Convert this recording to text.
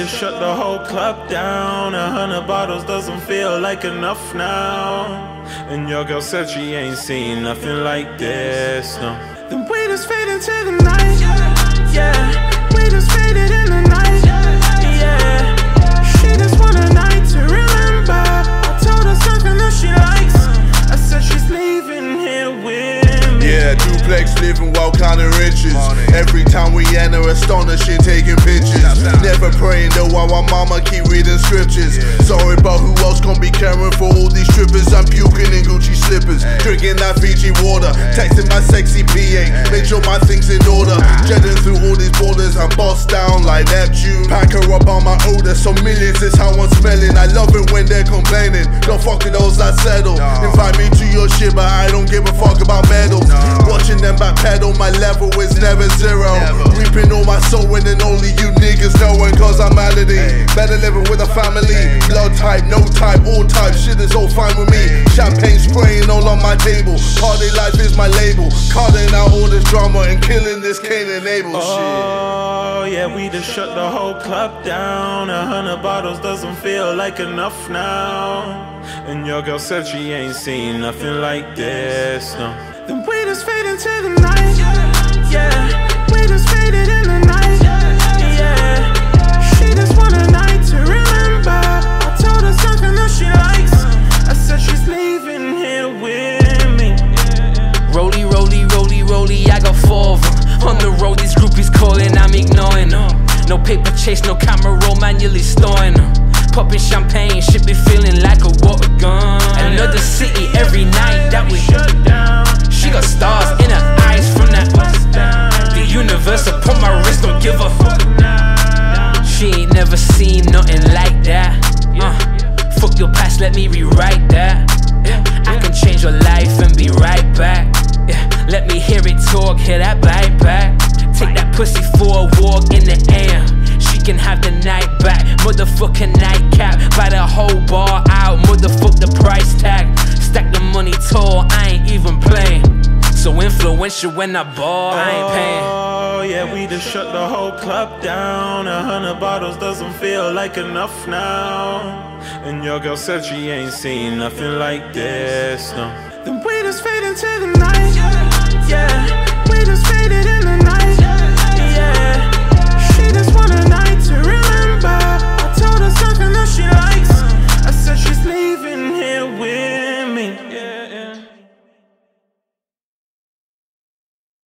just shut the whole club down. 100 bottles doesn't feel like enough now. And your girl said she ain't seen nothing like this, no. Then we just fade into the night, yeah. We just faded in the night, yeah. She just want a night to remember. I told her something that she likes. I said she's leaving here with me. Yeah, duplex living while counting riches. Every time we enter, astonishing, taking pictures. Never praying though while my mama keep reading scriptures. Sorry, but who else gon' be caring for all these strippers? I'm puking in Gucci slippers, drinking that Fiji water, texting my sexy PA, make sure my things in order. Jetting through all these borders, I'm bossed down like Neptune. Pack her up on my odor, so millions is how I'm smelling. I love it when they're complaining, don't fuck with those that settle. Invite me to your shit, but I don't give a fuck about medals. Watching them backpedal, my level is never zero. Reaping all my soul when and only you niggas knowing, cause I'm malady. Better living with a family. Blood type, no type, all type, shit is all fine with me. Champagne spraying all on my table. Party life is my label. Cutting out all this drama and killing this Cain and Abel shit. Oh yeah, we just shut the whole club down. 100 bottles doesn't feel like enough now. And your girl said she ain't seen nothing like this, no. Then we just fade into the night, yeah. We just faded in the night, yeah. She just want a night to remember. I told her something that she likes. I said she's leaving here with me. Rollie, rollie, rollie, rollie, I got 4 of them. On the road, these groupies calling, I'm ignoring them. No paper chase, no camera roll, manually storing them. Popping champagne, shit be feeling like a water gun. Another city every night that we shut down. She got stars in her eyes from that. The universe upon my wrist, don't give a fuck. She ain't never seen nothing like that. Fuck your past, let me rewrite that. I can change your life and be right back. Let me hear it talk, hear that bite back. Take that pussy for a walk in the air. She can have the night back, motherfucking nightcap. Buy the whole bar out, motherfuck the price tag. Stack the money tall, I ain't even playing. So influential when I ball, I ain't paying. Oh yeah, we just shut the whole club down. 100 bottles doesn't feel like enough now. And your girl said she ain't seen nothing like this, no. Then we just fade into the night.